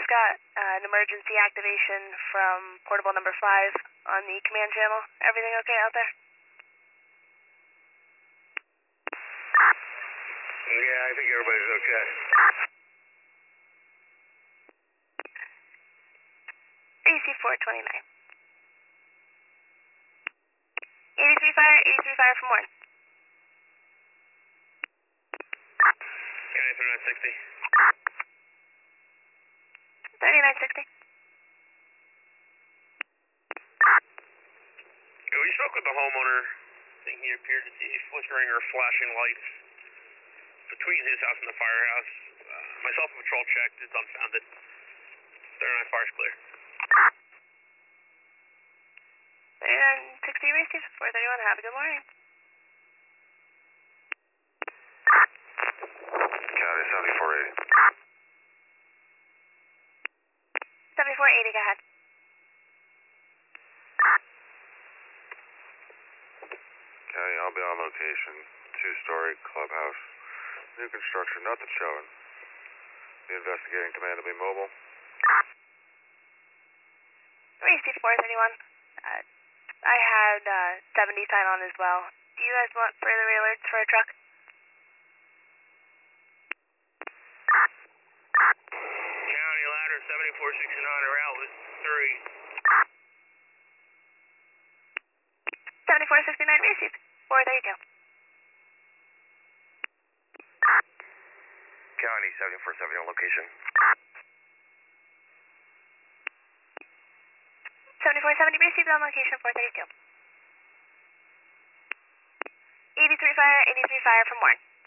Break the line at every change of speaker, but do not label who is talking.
got an emergency activation from portable number 5 on the command channel. Everything okay out there?
Yeah, I think everybody's okay.
AC 429. 83 fire from Warren.
County 3960.
3960.
Yeah, we spoke with the homeowner. I think he appeared to see flickering or flashing lights between his house and the firehouse. Myself and patrol checked. It's unfounded. 39 fire's clear.
3960 received 431. Have a good morning.
County 7480.
7480, go ahead.
County, I'll be on location. 2-story clubhouse. New construction, nothing showing. The investigating command will be mobile.
Received 431. I had 70 sign on as well. Do you guys want further alerts for a truck?
County ladder 7469 route with 3.
7469 received 432.
County 7470 on location.
7470 received on location 432. 83 fire from Warren.